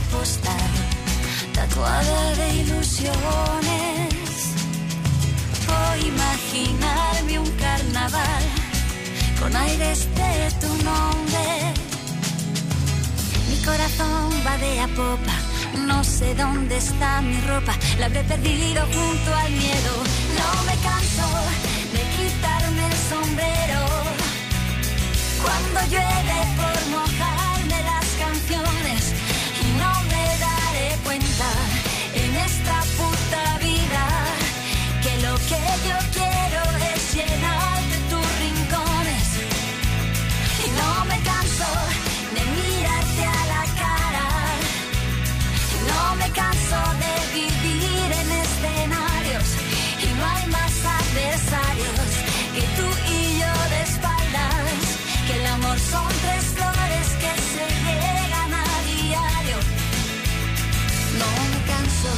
postal tatuada de ilusiones. Voy a imaginarme un carnaval con aires de tu nombre. Mi corazón va de a popa, no sé dónde está mi ropa, la habré perdido junto al miedo. No me canso de quitarme el sombrero cuando llueve por mojarme las canciones, y no me daré cuenta en esta puta vida que lo que yo quiero es llenar de tus rincones. Y no me canso de mirarte a la cara, y no me canso de vivir en escenarios, y no hay más adversarios que tú y yo de espaldas, que el amor son tres flores que se llegan a diario. No me canso.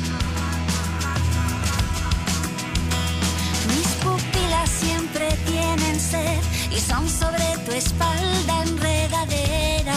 Mis pupilas siempre tienen sed y son sobre tu espalda enredadera.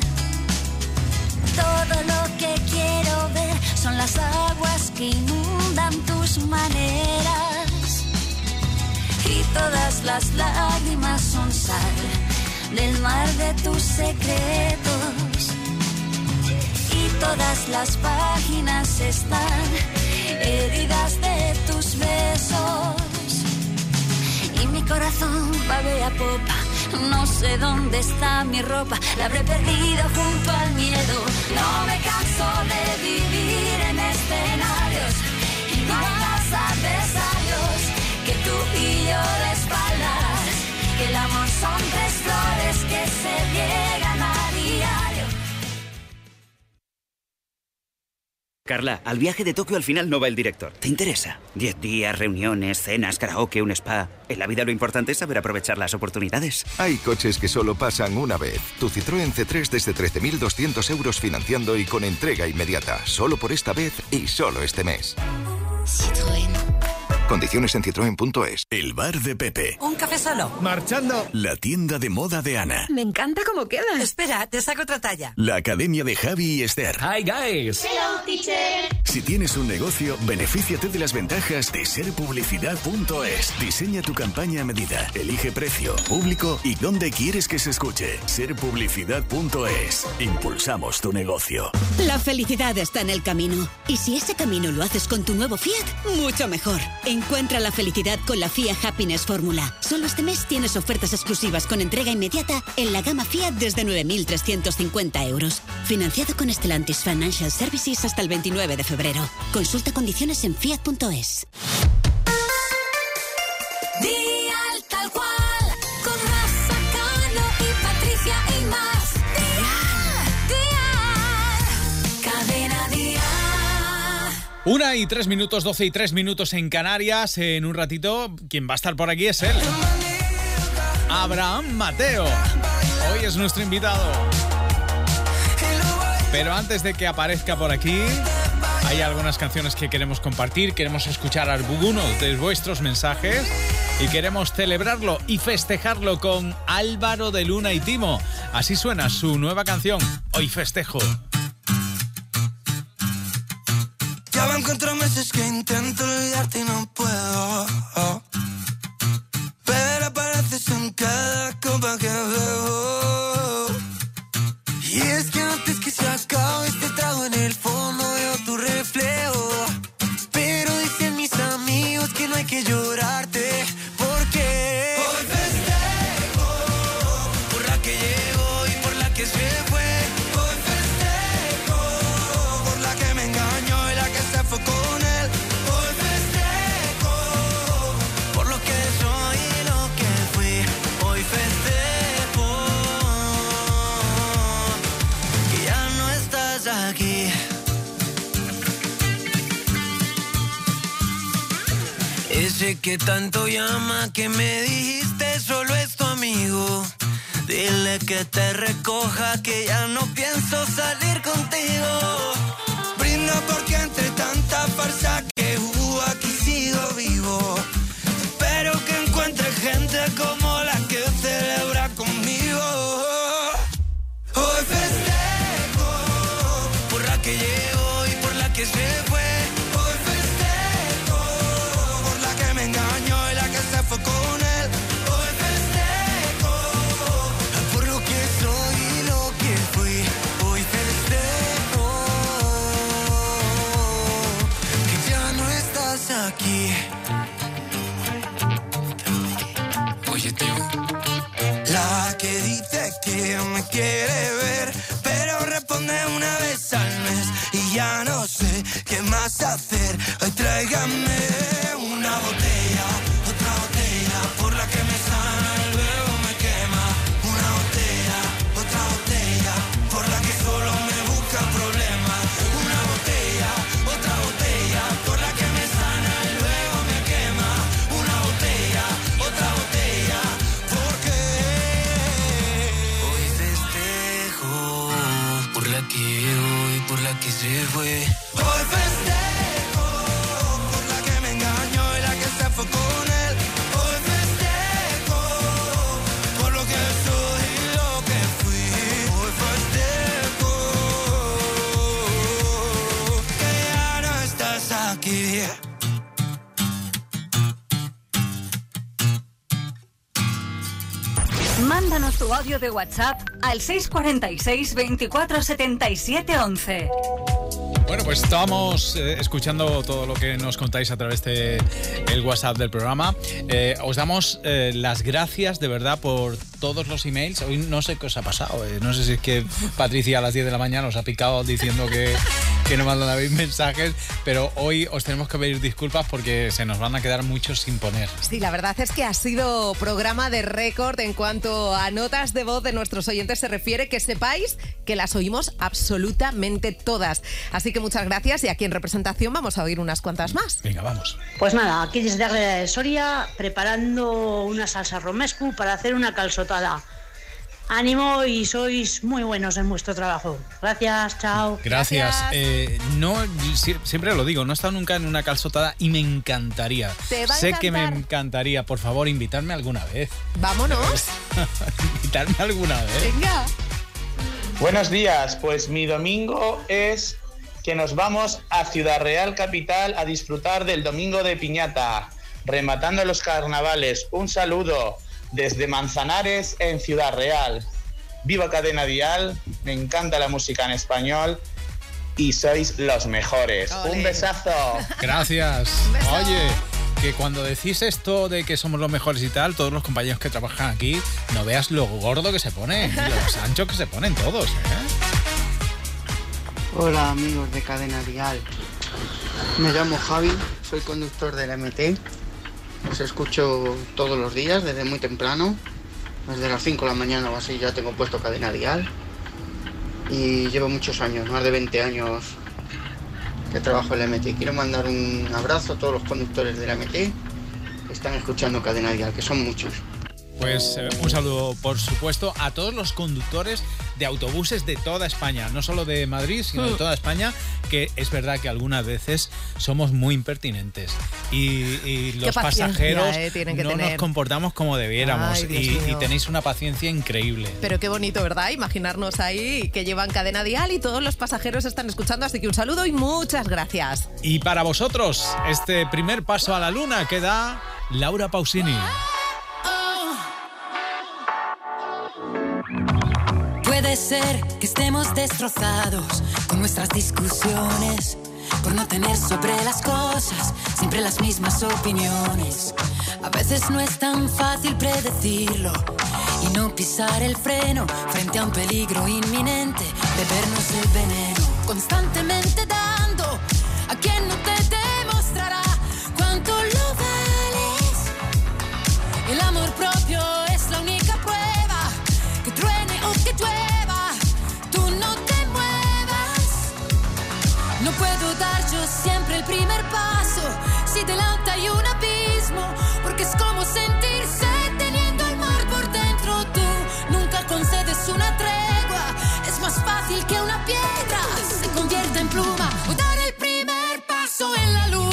Todo lo que quiero ver son las aguas que inundan tus maneras, y todas las lágrimas son sal del mar de tus secretos, y todas las páginas están heridas de tus besos. Y mi corazón va de a popa, no sé dónde está mi ropa, la habré perdido junto al miedo. No me canso de vivir en escenarios, y no hay más adversarios que tú y yo de espaldas, que el amor son tres flores que se riegan a diario. Carla, al viaje de Tokio al final no va el director. ¿Te interesa? 10 días, reuniones, cenas, karaoke, un spa. En la vida lo importante es saber aprovechar las oportunidades. Hay coches que solo pasan una vez. Tu Citroën C3 desde 13.200 euros financiando y con entrega inmediata. Solo por esta vez y solo este mes. Citroën. Condiciones en citroen.es. El bar de Pepe. ¿Un café solo? ¡Marchando! La tienda de moda de Ana. Me encanta cómo queda. Espera, te saco otra talla. La academia de Javi y Esther. ¡Hi, guys! Hello, teacher. Si tienes un negocio, benefíciate de las ventajas de serpublicidad.es. Diseña tu campaña a medida, elige precio, público y dónde quieres que se escuche. Serpublicidad.es. Impulsamos tu negocio. La felicidad está en el camino. Y si ese camino lo haces con tu nuevo Fiat, mucho mejor. Encuentra la felicidad con la Fiat Happiness Fórmula. Solo este mes tienes ofertas exclusivas con entrega inmediata en la gama Fiat desde 9.350 euros. Financiado con Stellantis Financial Services hasta el 29 de febrero. Consulta condiciones en fiat.es. Dial tal cual, con Rafa Cano y Patricia Imaz. Dial, cadena Dial. 1:03, 12:03 en Canarias. En un ratito, quien va a estar por aquí es él. Abraham Mateo. Hoy es nuestro invitado. Pero antes de que aparezca por aquí, hay algunas canciones que queremos compartir. Queremos escuchar algunos de vuestros mensajes y queremos celebrarlo y festejarlo con Álvaro de Luna y Timo. Así suena su nueva canción, Hoy Festejo. Ya van 4 meses que intento olvidarte y no puedo. Pero apareces en cada copa que bebo. Y es que antes que se acabe este trago, en el fondo veo tu reflejo. Pero dicen mis amigos que no hay que llorarte, porque hoy festejo por la que llegó y por la que se fue. Hoy festejo por la que me engañó y la que se fue con él. Hoy festejo por lo que soy y lo que fui. Hoy festejo que ya no estás aquí. Ese que tanto llama, que me dijiste solo es tu amigo. Dile que te recoja, que ya no pienso salir contigo. Brinda porque entre tanta farsa que hubo aquí sigo vivo. Espero que encuentre gente como la que celebra conmigo. Hoy festejo por aquí. Oye, tío. La que dice que me quiere ver, pero responde una vez al mes y ya no sé qué más hacer. Hoy tráigame una botella, otra botella, por la que me sana y luego me quema. Una botella, otra botella, por la que solo me busca problemas. Una botella, otra botella, por la que me sana y luego me quema. Una botella, otra botella, porque hoy festejo por la que llegó y por la que se fue. Hoy festejo por la que me engañó y la que se fue con él. Hoy festejo por lo que soy y lo que fui. Hoy festejo que ya no estás aquí. Mándanos tu audio de WhatsApp al 646 24 77 11. Bueno, pues estábamos escuchando todo lo que nos contáis a través de el WhatsApp del programa. Os damos las gracias de verdad por todos los emails. Hoy no sé qué os ha pasado. No sé si es que Patricia a las 10 de la mañana os ha picado diciendo que no mandan mensajes, pero hoy os tenemos que pedir disculpas porque se nos van a quedar muchos sin poner. Sí, la verdad es que ha sido programa de récord en cuanto a notas de voz de nuestros oyentes se refiere, que sepáis que las oímos absolutamente todas. Así que muchas gracias y aquí en representación vamos a oír unas cuantas más. Venga, vamos. Pues nada, aquí desde Águeda de Soria preparando una salsa romescu para hacer una calçotada. Ánimo y sois muy buenos en vuestro trabajo. Gracias, chao. Gracias. Siempre lo digo, no he estado nunca en una calçotada y me encantaría. Sé que me encantaría. Por favor, invitarme alguna vez. Vámonos. Invitarme alguna vez. Venga. Buenos días, pues mi domingo es que nos vamos a Ciudad Real Capital a disfrutar del Domingo de Piñata, rematando los carnavales. Un saludo desde Manzanares en Ciudad Real. Viva Cadena Dial, me encanta la música en español y sois los mejores. ¡Olé! Un besazo. Gracias. Oye, que cuando decís esto de que somos los mejores y tal, todos los compañeros que trabajan aquí, no veas lo gordo que se ponen, los anchos que se ponen todos, ¿eh? Hola amigos de Cadena Dial, me llamo Javi, soy conductor del MT, os escucho todos los días desde muy temprano, desde las 5 de la mañana o así ya tengo puesto Cadena Dial y llevo muchos años, más de 20 años que trabajo en el MT. Quiero mandar un abrazo a todos los conductores del MT que están escuchando Cadena Dial, que son muchos. Pues un saludo, por supuesto, a todos los conductores de autobuses de toda España, no solo de Madrid, sino de toda España, que es verdad que algunas veces somos muy impertinentes y los pasajeros no nos comportamos como debiéramos. Ay, y tenéis una paciencia increíble. Pero qué bonito, ¿verdad? Imaginarnos ahí que llevan Cadena Dial y todos los pasajeros están escuchando, así que un saludo y muchas gracias. Y para vosotros, este primer paso a la luna que da Laura Pausini. Puede ser que estemos destrozados con nuestras discusiones, por no tener sobre las cosas siempre las mismas opiniones. A veces no es tan fácil predecirlo y no pisar el freno frente a un peligro inminente, bebernos el veneno, constantemente dando a quien no te demostrará cuánto lo vales. El amor propio es la única prueba, que truene o que llueva, tú no te muevas. No puedo dar yo siempre el primer paso si delante hay un abismo, porque es como sentirse teniendo el mar por dentro. Tú nunca concedes una tregua, es más fácil que una piedra se convierta en pluma o dar el primer paso en la luna.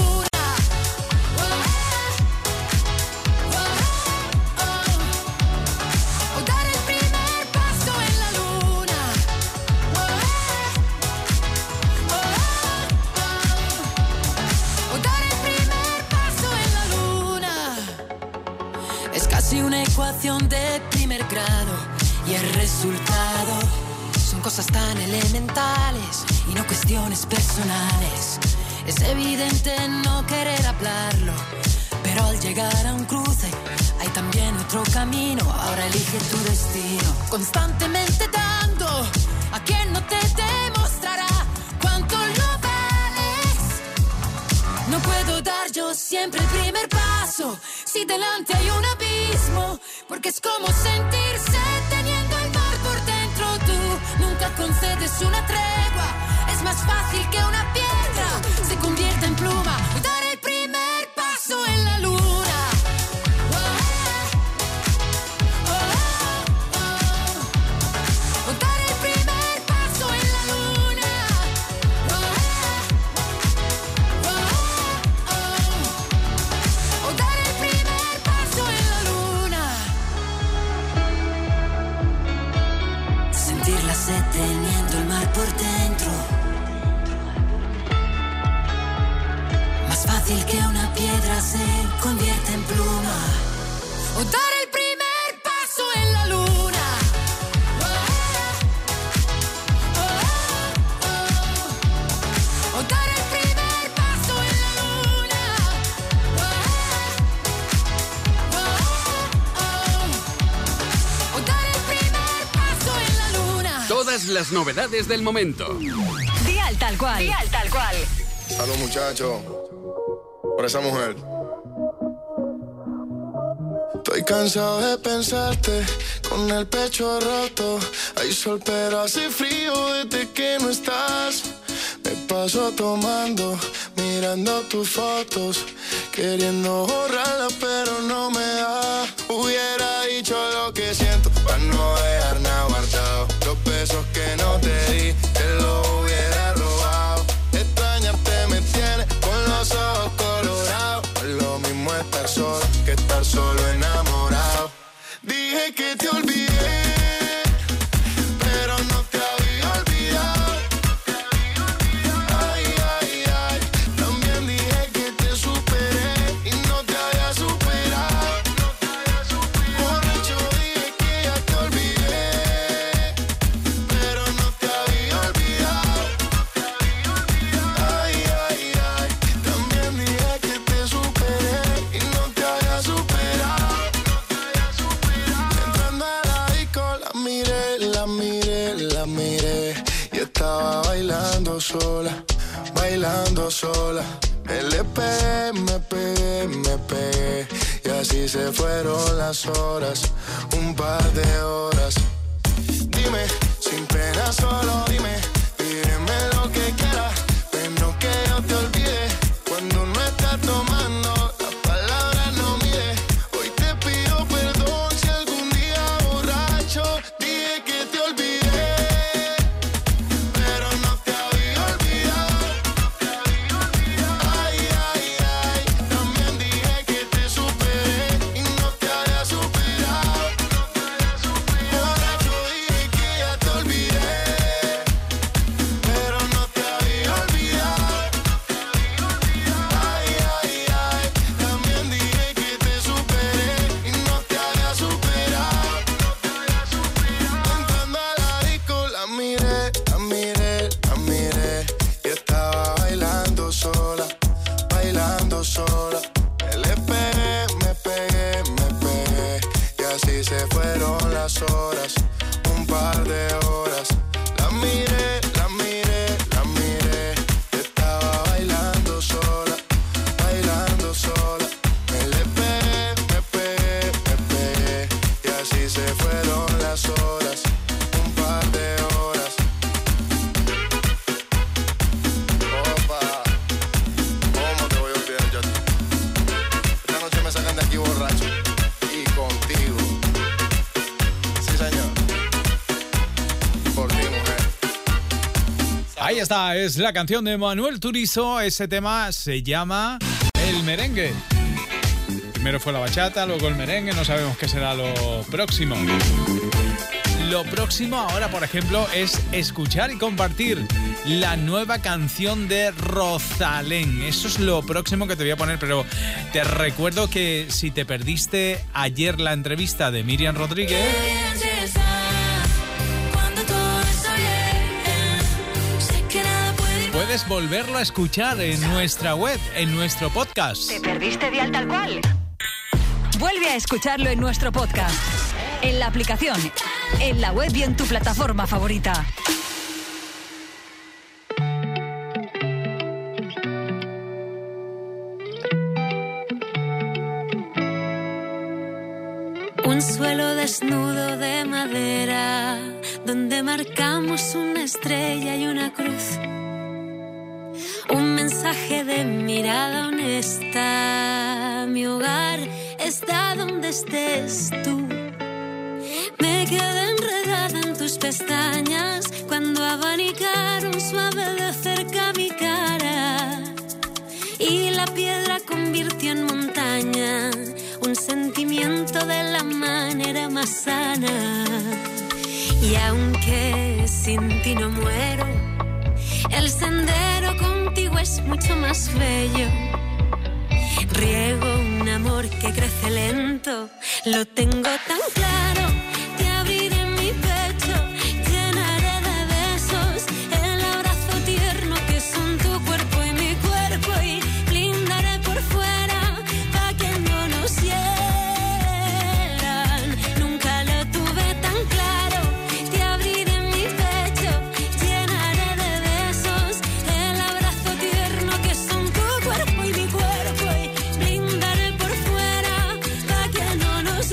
Una ecuación de primer grado y el resultado son cosas tan elementales y no cuestiones personales. Es evidente no querer hablarlo, pero al llegar a un cruce hay también otro camino. Ahora elige tu destino. Constantemente dando a quien no te demostrará cuánto lo vales. No puedo dar yo siempre el primer paso si delante hay un abismo, porque es como sentirse teniendo el mar por dentro. Tú nunca concedes una tregua. Es más fácil que una piedra se convierta en pluma. Dar el primer paso en la luna. Teniendo el mar por dentro, más fácil que una piedra se convierta en pluma, o dar el primer paso en la luna. O dar el primer paso en la luna. O dar el primer paso en la luna. Todas las novedades del momento. Dial Tal Cual. Dial Tal Cual. Salud, muchachos. Por esa mujer. Estoy cansado de pensarte con el pecho roto. Hay sol pero hace frío desde que no estás. Me paso tomando, mirando tus fotos, queriendo borrarlas pero no me da. Hubiera dicho lo que siento para no dejar nada guardado. Los besos que no te di, te los hubiera robado. Extrañarte me tiene con los ojos colorados. No es lo mismo estar solo que estar solo enamorado. Dije que te olvidé, pero no te había olvidado. Ay, ay, ay. También dije que te superé y no te había superado. Borracho dije que ya te olvidé, pero no te había olvidado. Ay, ay, ay. También dije que te superé y no te había superado. Entrando a la disco la miré, la miré, la miré y estaba bailando sola, bailando sola. Le pegué, me pegué, me pegué y así se fueron las horas, un par de horas. Dime, sin pena solo dime, pídeme lo que quieras, pero que yo te olvide. Cuando uno está tomando, las palabras no mide. Hoy te pido perdón si algún día borracho dije que te olvidé, pero no te había olvidado. Ay, ay, ay. También dije que te superé y no te había superado. Borracho dije que ya te olvidé, pero no te había olvidado. Ay, ay, ay. También dije que te superé y no te había superado. Entrando a la disco la miré, la miré, la miré y estaba bailando sola, bailando sola. Le pegué, me pegué, me pegué y así se fueron las horas, un par de horas. La miré, la miré, la miré y estaba bailando sola, bailando sola. Le pegué, me pegué, me pegué y así se fueron las horas, un par de horas. Opa, ¿cómo te voy a olvidar yo? Esta noche me sacan de aquí borracho y contigo. Sí, señor. Por ti, mujer. Ahí está, es la canción de Manuel Turizo. Ese tema se llama El Merengue. Primero fue la bachata, luego el merengue. No sabemos qué será lo próximo. Lo próximo ahora, por ejemplo, es escuchar y compartir la nueva canción de Rosalén. Eso es lo próximo que te voy a poner, pero te recuerdo que si te perdiste ayer la entrevista de Miriam Rodríguez, puedes volverlo a escuchar en nuestra web, en nuestro podcast. ¿Te perdiste Dial Tal Cual? Vuelve a escucharlo en nuestro podcast, en la aplicación, en la web y en tu plataforma favorita. Un suelo desnudo de madera, donde marcamos una estrella y una cruz. Un mensaje de mirada honesta. Mi hogar está donde estés tú. Me quedé enredada en tus pestañas cuando abanicaron suave de cerca mi cara. Y la piedra convirtió en montaña un sentimiento de la manera más sana. Y aunque sin ti no muero, el sendero contigo es mucho más bello. Riego un amor que crece lento, lo tengo tan claro. Te abriré mi pecho, llenaré de besos el abrazo tierno que son tu cuerpo y mi cuerpo, y blindaré por fuera pa' que no nos hieran. Nunca lo tuve tan claro. Te abriré mi pecho, llenaré de besos el abrazo tierno que son tu cuerpo y mi cuerpo, y blindaré por fuera pa' que no nos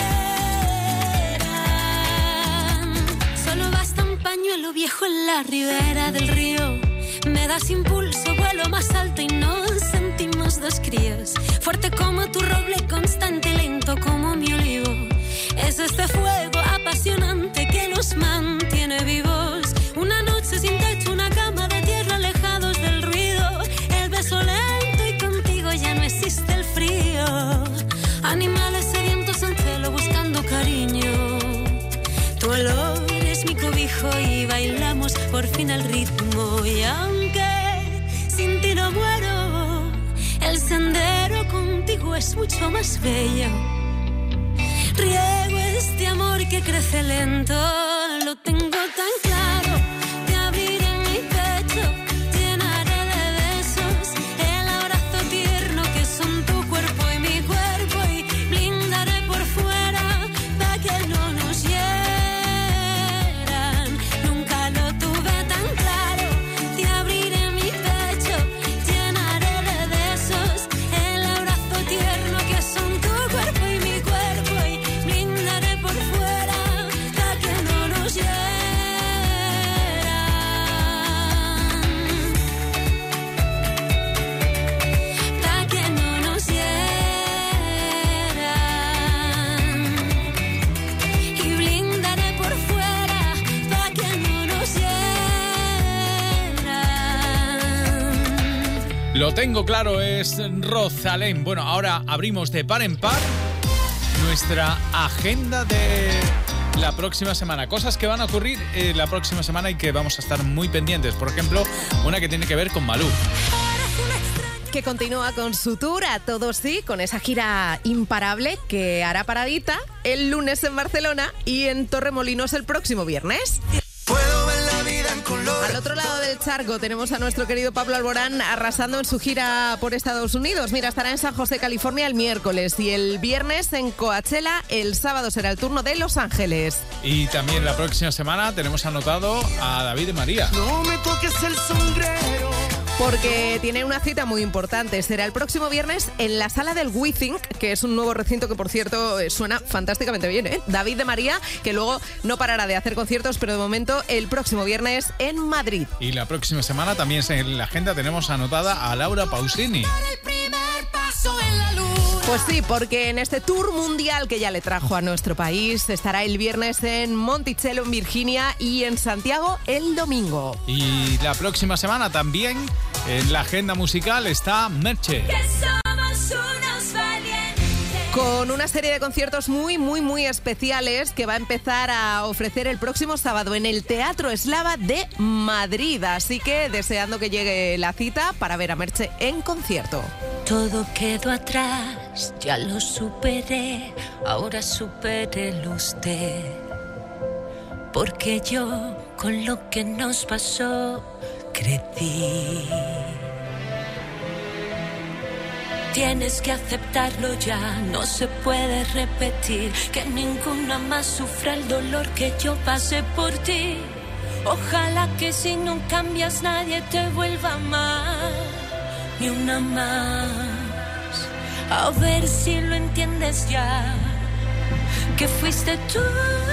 hieran. Solo basta un pañuelo viejo en la ribera del río. Me das impulso, vuelo más alto y nos sentimos dos críos. Fuerte como tu roble, constante y lento como mi olivo. Es este fuego apasionante que nos mantiene vivos. Una noche sin techo, una cama de tierra, alejados del ruido. El beso lento y contigo ya no existe el frío. Animales sedientos en celo buscando cariño. Tu olor es mi cobijo y bailamos por fin al ritmo. Y aunque sin ti no muero, el sendero contigo es mucho más bello. Riego este amor que crece lento, lo tengo tan claro. Te abriré mi pecho, llenaré de besos el abrazo tierno que son tu cuerpo y mi cuerpo, y blindaré por fuera pa' que no nos hieran. Nunca lo tuve tan claro. Te abriré mi pecho, llenaré de besos el abrazo tierno que son tu cuerpo y mi cuerpo, y blindaré por fuera pa' que no nos hieran. Pa' que no nos hieran. Y blindaré por fuera pa' que no nos hieran. Lo tengo claro, es Rosalén. Bueno, ahora abrimos de par en par nuestra agenda de la próxima semana. Cosas que van a ocurrir la próxima semana y que vamos a estar muy pendientes. Por ejemplo, una que tiene que ver con Malú. Que continúa con su tour A Todo Sí, con esa gira imparable que hará paradita el lunes en Barcelona y en Torremolinos el próximo viernes. Puedo ver la vida en color. Al otro lado del charco tenemos a nuestro querido Pablo Alborán arrasando en su gira por Estados Unidos. Mira, estará en San José, California el miércoles y el viernes en Coachella. El sábado será el turno de Los Ángeles. Y también la próxima semana tenemos anotado a David de María. No me toques el sombrero. Porque tiene una cita muy importante. Será el próximo viernes en la sala del WeThink, que es un nuevo recinto que, por cierto, suena fantásticamente bien, ¿eh? David de María, que luego no parará de hacer conciertos, pero de momento el próximo viernes en Madrid. Y la próxima semana también en la agenda tenemos anotada a Laura Pausini. Pues sí, porque en este tour mundial que ya le trajo a nuestro país, estará el viernes en Monticello, en Virginia, y en Santiago el domingo. Y la próxima semana también en la agenda musical está Merche. Con una serie de conciertos muy especiales que va a empezar a ofrecer el próximo sábado en el Teatro Eslava de Madrid. Así que deseando que llegue la cita para ver a Merche en concierto. Todo quedó atrás, ya lo superé, ahora supérelo usted. Porque yo, con lo que nos pasó, crecí. Tienes que aceptarlo ya, no se puede repetir, que ninguna más sufra el dolor que yo pasé por ti. Ojalá que si no cambias nadie te vuelva a amar, ni una más. A ver si lo entiendes ya, que fuiste tú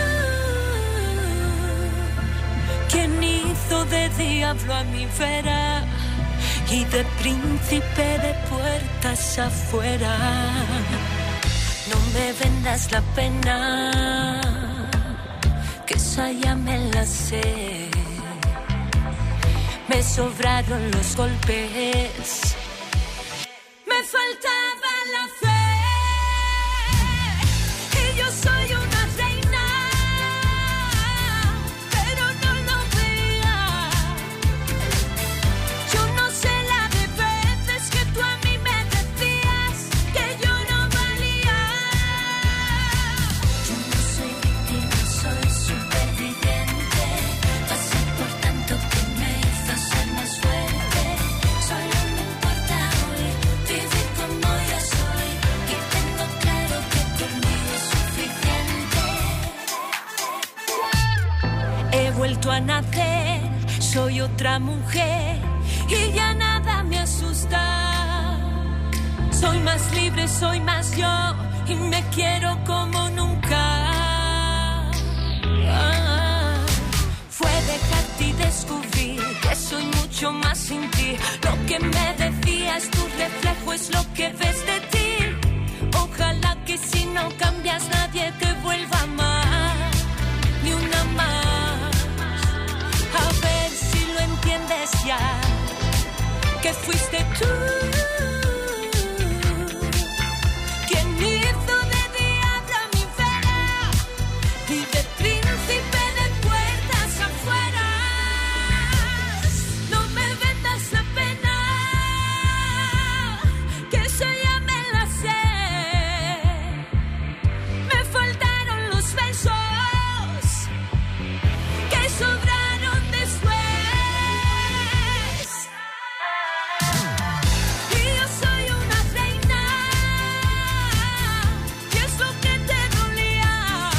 quien hizo de diablo a mi vera y de príncipe de puertas afuera. No me vendas la pena, que esa ya me la sé. Me sobraron los golpes, me faltaba la fe. Y yo soy una reina, pero no lo veía. Yo no sé la de veces que tú a mí me decías que yo no valía. Yo no soy víctima, soy superviviente. Pasé por tanto que me hizo ser más fuerte. Solo me importa hoy vivir como yo soy, y tengo claro que conmigo es suficiente. He vuelto a nacer, soy otra mujer y ya nada me asusta. Soy más libre, soy más yo y me quiero como nunca. Fue dejarte y descubrir que soy mucho más sin ti. Lo que me decías, tu reflejo es lo que ves de ti. Ojalá que si no cambias nadie te vuelva a amar, ni una más. A ver si lo entiendes ya, que fuiste tú quien hizo de diablo a mi vera y de príncipe de puertas afuera. No me vendas la pena, que esa ya me la sé. Me faltaron los besos que sobraron después. Y yo soy una reina, y es lo que te dolía.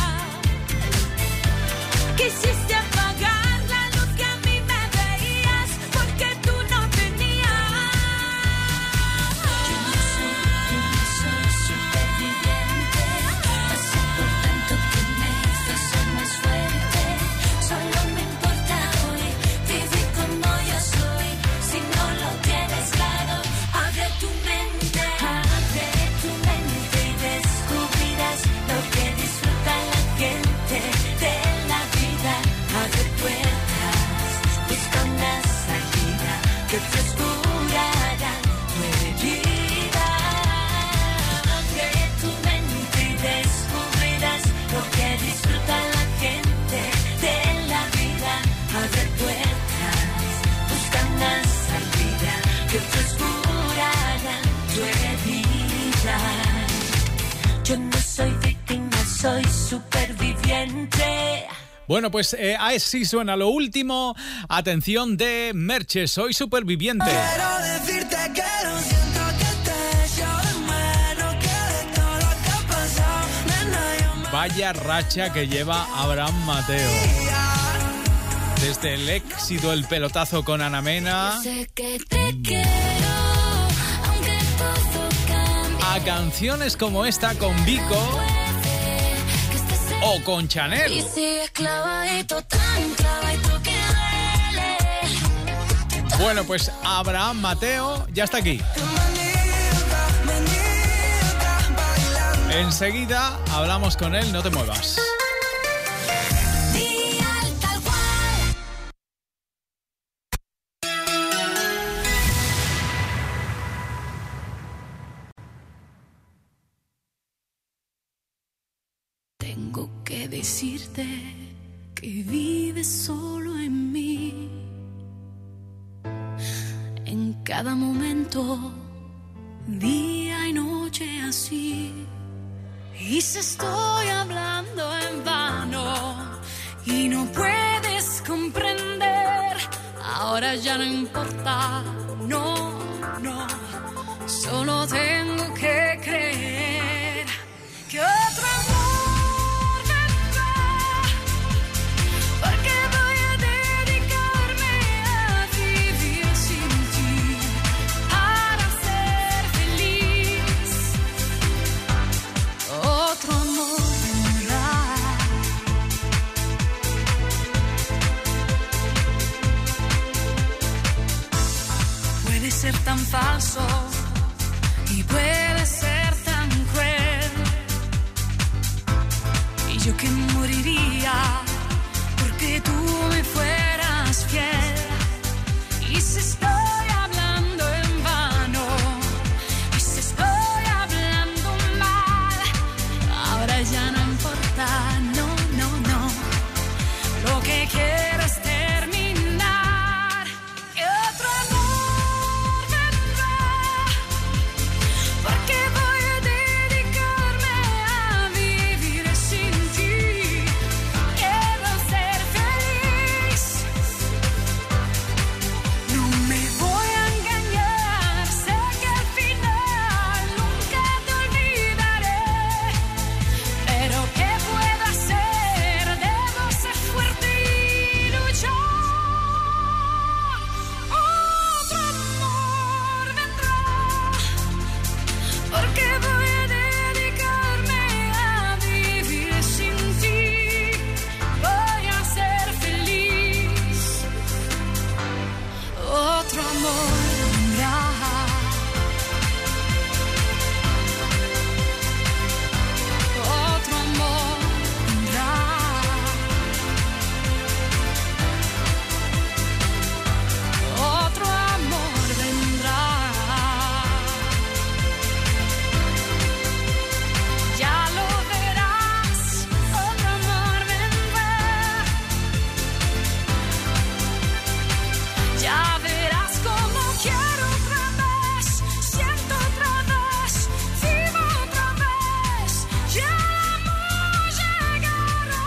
Quisiste apagar la luz que a mí me veías, porque tú no tenías. Yo no soy víctima, soy superviviente. Pasé por tanto que me hizo ser más fuerte. Solo me importa hoy vivir como yo soy. Si no lo tienes claro, abre tu mente y descubrirás lo que disfruta la gente de la vida. Abre puertas, busca una salida que frescurará tu herida. Abre tu mente y descubrirás lo que disfruta la gente de la vida. Abre puertas, busca una salida que frescurará tu herida. Yo no soy víctima, soy superviviente. Bueno, pues así suena lo último. Atención de Merche, soy superviviente. Quiero decirte que lo siento, que te echo de menos, que de todo lo que ha pasado, nena, yo me Vaya racha que lleva Abraham Mateo. Desde el éxito, el pelotazo con Ana Mena, Sé que te quiero, aunque todo cambie. a canciones como esta con Vico o con Y Chanel. sigues clavadito, tan clavadito que duele. Bueno, pues Abraham Mateo ya está aquí. Enseguida hablamos con él, no te muevas. Dial tal cual. Tengo que decirte que vives solo en mí. En cada momento, día y noche así. Y si estoy hablando en vano y no puedes comprender, ahora ya no importa, no, no, solo tengo que creer que otro amor vendrá, porque voy a dedicarme a vivir sin ti, para ser feliz. Otro amor vendrá. Puede ser tan falso y puede ser tan cruel, y yo que moriría porque tú me fueras fiel. Y si estoy hablando en vano, y si estoy hablando mal, ahora ya no importa, no, no, no, lo que quiero es terminar. Que otro amor vendrá, porque voy a dedicarme a vivir sin ti. Quiero ser feliz, no me voy a engañar, sé que al final nunca te olvidaré, pero ¿qué puedo hacer? Debo ser fuerte y luchar. Otro amor vendrá, porque voy a dedicarme a vivir sin ti. Voy a ser feliz. Otro amor vendrá. Otro amor vendrá. Otro amor vendrá. Ya lo verás. Otro amor vendrá. Ya verás cómo quiero otra vez, siento otra vez, vivo otra vez. Ya el amor llegará.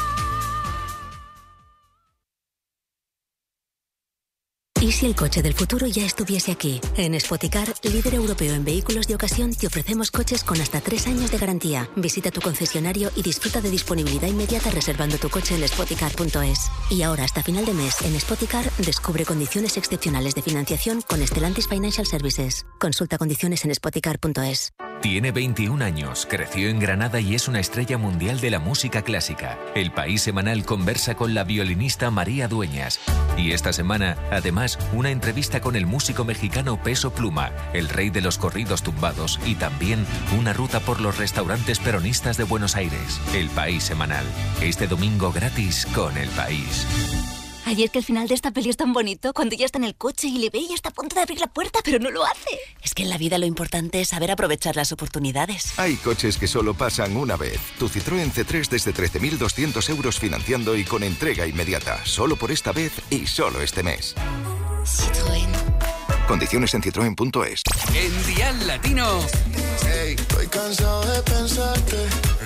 ¿Y si el coche del futuro ya estuviese aquí? En Spoticar, líder europeo en vehículos de ocasión, te ofrecemos coches con hasta 3 años de garantía. Visita tu concesionario y disfruta de disponibilidad inmediata reservando tu coche en spoticar.es. Y ahora, hasta final de mes, en Spoticar, descubre condiciones excepcionales de financiación con Stellantis Financial Services. Consulta condiciones en spoticar.es. Tiene 21 años, creció en Granada y es una estrella mundial de la música clásica. El País Semanal conversa con la violinista María Dueñas. Y esta semana, además, una entrevista con el músico mexicano Peso Pluma, el rey de los corridos tumbados, y también una ruta por los restaurantes peronistas de Buenos Aires. El País Semanal. Este domingo gratis con El País. Ay, es que el final de esta peli es tan bonito, cuando ella está en el coche y le ve y está a punto de abrir la puerta, pero no lo hace. Es que en la vida lo importante es saber aprovechar las oportunidades. Hay coches que solo pasan una vez. Tu Citroën C3 desde 13.200 euros financiando y con entrega inmediata. Solo por esta vez y solo este mes. Citroën. Condiciones en citroen.es. En Dial Latino. Hey, estoy cansado de pensarte.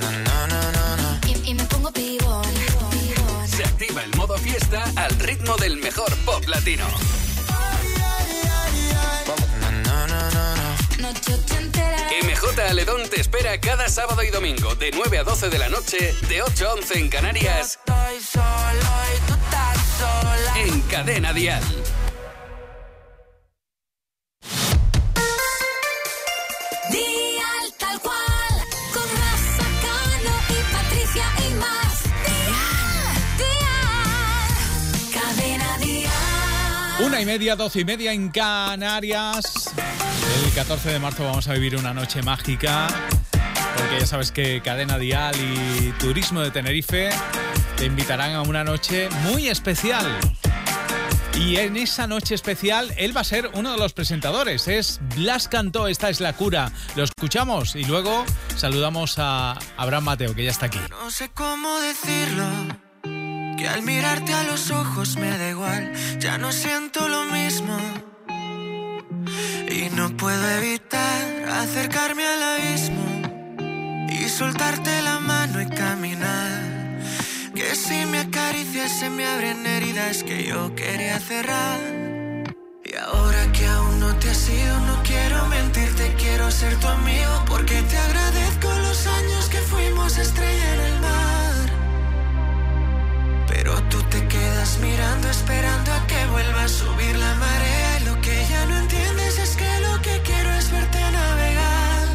Y me pongo pibón. Se activa el modo fiesta al ritmo del mejor pop latino. MJ Aledón te espera cada sábado y domingo de 9 a 12 de la noche, de 8 a 11 en Canarias, en Cadena Dial. Dial tal cual, con Rafa Cano y Patricia y más. Dial, Cadena Dial. 1:30, 12:30 en Canarias. El 14 de marzo vamos a vivir una noche mágica, porque ya sabes que Cadena Dial y Turismo de Tenerife te invitarán a una noche muy especial. Y en esa noche especial, él va a ser uno de los presentadores. Es Blas Cantó, Esta es la cura. Lo escuchamos y luego saludamos a Abraham Mateo, que ya está aquí. No sé cómo decirlo, que al mirarte a los ojos me da igual, ya no siento lo mismo. Y no puedo evitar acercarme al abismo y soltarte la mano y caminar. que si me acaricias se me abren heridas que yo quería cerrar. Y ahora que aún no te has ido, no quiero mentirte, quiero ser tu amigo, porque te agradezco los años que fuimos estrella en el mar. Pero tú te quedas mirando, esperando a que vuelva a subir la marea, y lo que ya no entiendes es que lo que quiero es verte navegar.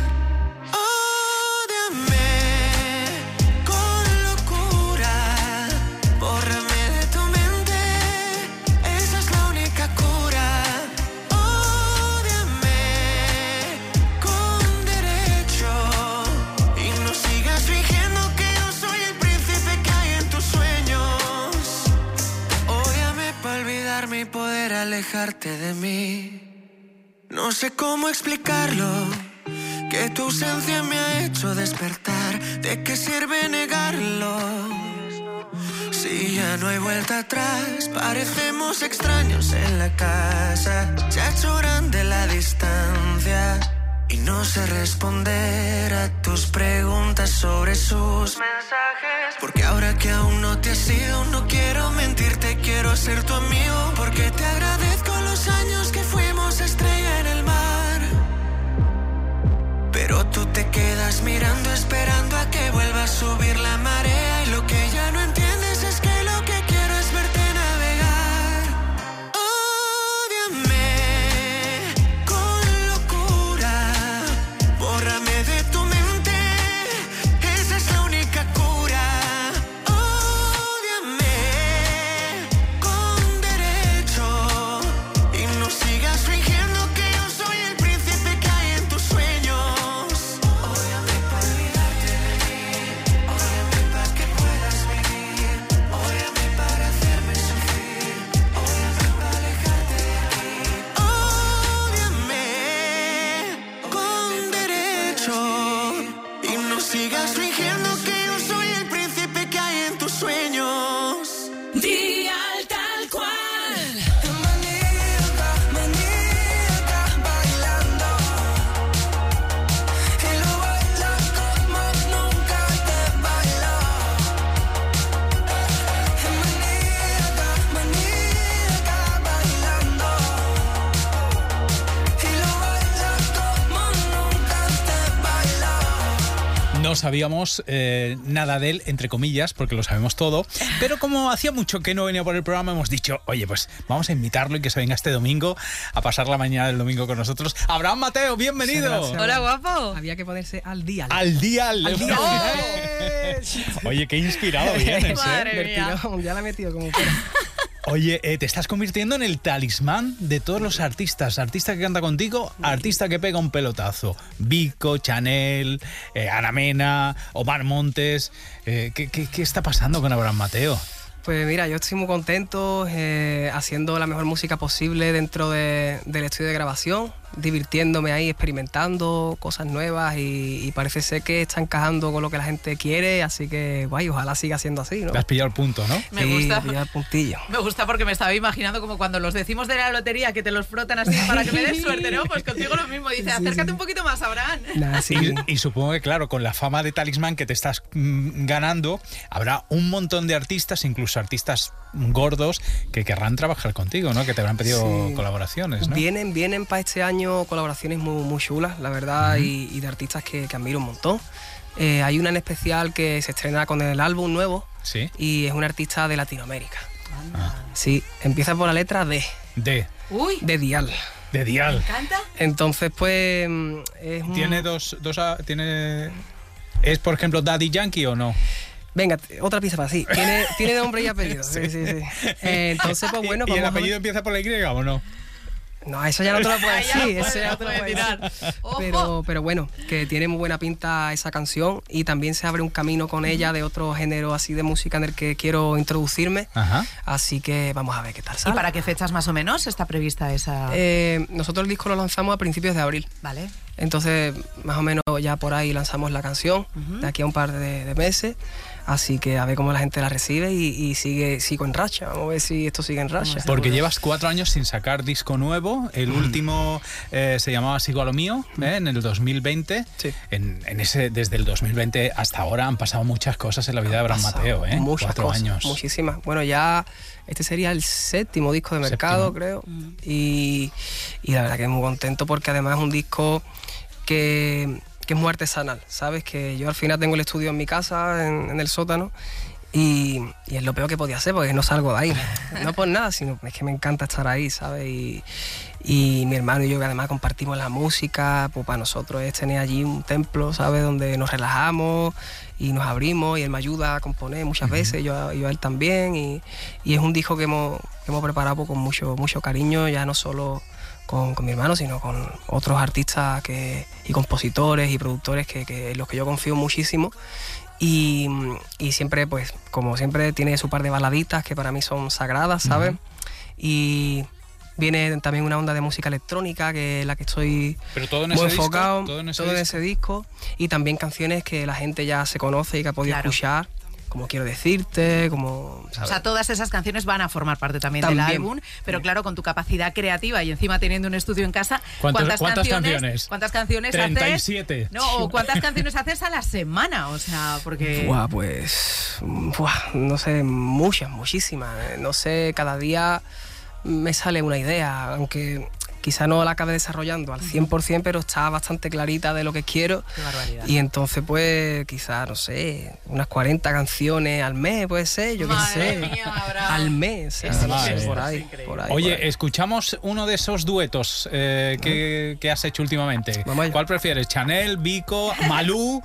Y poder alejarte de mí. No sé cómo explicarlo, que tu ausencia me ha hecho despertar. ¿De qué sirve negarlo? Si ya no hay vuelta atrás, parecemos extraños en la casa. Se ha hecho grande la distancia y no sé responder a tus preguntas sobre sus mensajes. Porque ahora que aún no te has ido, no quiero mentirte, quiero ser tu amigo, porque te agradezco los años que fuimos estrella en el mar. Pero tú te quedas mirando, esperando a que vuelva a subir la marea, y lo que ya no entiendes es que lo que quiero es verte navegar. Ódiame con locura, bórrame de tu mente, esa es la única cura. Ódiame con derecho y no sigas fingiendo que yo soy el príncipe que hay en tus sueños. Ódiame para olvidarte de mí, ódiame para que puedas vivir, ódiame para hacerme sufrir, ódiame para alejarte de aquí. Ódiame con derecho y no sigas fingiendo que yo soy el príncipe que hay en tus sueños. Día tal cual. Maníaca, bailando, y lo baila como nunca te bailó. Maníaca, bailando, y lo baila como nunca te bailó. No sabíamos nada de él, entre comillas, porque lo sabemos todo, pero como hacía mucho que no venía por el programa, hemos dicho, oye, pues vamos a invitarlo y que se venga este domingo a pasar la mañana del domingo con nosotros. Abraham Mateo, bienvenido. Hola, guapo. Había que ponerse al día. Al día. ¡Oh! Oye, qué inspirado vienes, Madre mía. Ya la he metido como fuera. Oye, te estás convirtiendo en el talismán de todos los artistas. Artista que canta contigo, artista que pega un pelotazo. Vico, Chanel, Ana Mena, Omar Montes. ¿Qué está pasando con Abraham Mateo? Pues mira, yo estoy muy contento haciendo la mejor música posible dentro del estudio de grabación, divirtiéndome ahí, experimentando cosas nuevas y parece ser que está encajando con lo que la gente quiere, así que guay, ojalá siga siendo así, ¿no? Te has pillado el punto, ¿no? Me gusta. Pillado el puntillo. Me gusta porque me estaba imaginando como cuando los decimos de la lotería que te los frotan así para que me des suerte, ¿no? Pues contigo lo mismo. Dice, acércate un poquito más, Abraham. Nah, sí. Y supongo que, claro, con la fama de talismán que te estás ganando, habrá un montón de artistas, incluso artistas gordos, que querrán trabajar contigo, ¿no? Que te habrán pedido colaboraciones, ¿no? Vienen para este año colaboraciones muy chulas, la verdad, y de artistas que admiro un montón. Hay una en especial que se estrena con el álbum nuevo. Sí. Y es un artista de Latinoamérica. Sí, empieza por la letra D. D. Uy. De Dial. De Dial. Me encanta. Entonces, pues... es un... ¿Tiene tiene... ¿Es, por ejemplo, Daddy Yankee o no? Venga, otra pieza para sí. Tiene nombre y apellido. Sí. Entonces, pues bueno... ¿Y el apellido empieza por la Y o no? No, eso ya no te lo puedo decir. Eso ya no te lo puedo tirar. Pero bueno, que tiene muy buena pinta esa canción y también se abre un camino con ella de otro género así de música en el que quiero introducirme. Ajá. Así que vamos a ver qué tal sale. ¿Y para qué fechas más o menos está prevista esa...? Nosotros el disco lo lanzamos a principios de abril. Vale. Entonces, más o menos ya por ahí lanzamos la canción, de aquí a un par de meses. Así que a ver cómo la gente la recibe y sigo en racha. Vamos a ver si esto sigue en racha. Porque llevas 4 años sin sacar disco nuevo. El último se llamaba Sigo a lo mío, en el 2020. Sí. Desde el 2020 hasta ahora han pasado muchas cosas en la vida de Abraham Mateo. Muchas 4 cosas, años. Muchísimas. Bueno, ya este sería el 7º disco de mercado, creo. Y la verdad que muy contento porque además es un disco que es muy artesanal, ¿sabes? Que yo al final tengo el estudio en mi casa, en el sótano, y es lo peor que podía hacer porque no salgo de ahí. No por nada, sino es que me encanta estar ahí, ¿sabes? Y mi hermano y yo, que además compartimos la música, pues para nosotros es tener allí un templo, ¿sabes? Donde nos relajamos y nos abrimos, y él me ayuda a componer muchas veces, yo a él también, y es un disco que hemos preparado con mucho cariño, ya no solo con mi hermano, sino con otros artistas y compositores y productores en los que yo confío muchísimo. Y siempre, pues, como siempre, tiene su par de baladitas que para mí son sagradas, ¿sabes? Y viene también una onda de música electrónica, que es la que estoy muy enfocado, todo en ese disco. Y también canciones que la gente ya se conoce y que ha podido escuchar, como Quiero decirte, como... ¿sabes? O sea, todas esas canciones van a formar parte también del álbum, pero claro, con tu capacidad creativa y encima teniendo un estudio en casa, ¿cuántas canciones? ¿Cuántas canciones 37. haces? No, ¿cuántas canciones haces a la semana? O sea, porque... no sé, muchísimas. No sé, cada día me sale una idea, aunque quizá no la acabe desarrollando al 100%, pero está bastante clarita de lo que quiero. Qué barbaridad. Y entonces, pues, quizá, no sé, unas 40 canciones al mes, puede ser, yo qué sé. Mía, al mes, por ahí. Oye, escuchamos uno de esos duetos que has hecho últimamente. ¿Cuál prefieres? ¿Chanel, Vico, Malú?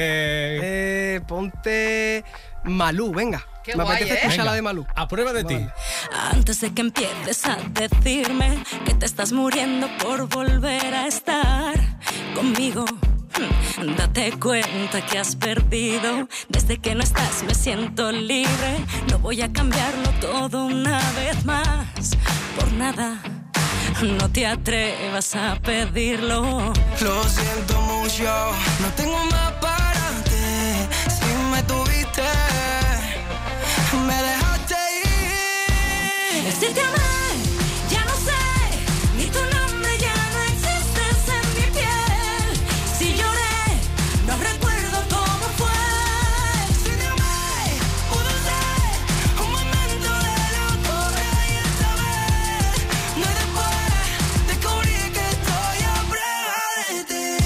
Ponte Malú, venga. Qué me guay, apetece escuchar la de Malú. A prueba de ti. Antes de que empieces a decirme que te estás muriendo por volver a estar conmigo, date cuenta que has perdido. Desde que no estás me siento libre. No voy a cambiarlo todo una vez más por nada. No te atrevas a pedirlo. Lo siento mucho, no tengo más para ti. Si me tuviste, me dejaste ir. Si te amé, ya no sé, ni tu nombre ya no existes en mi piel. Si lloré, no recuerdo cómo fue. Si te amé, pudo ser un momento de locura y esta vez no es después. Descubrí que estoy a prueba de ti.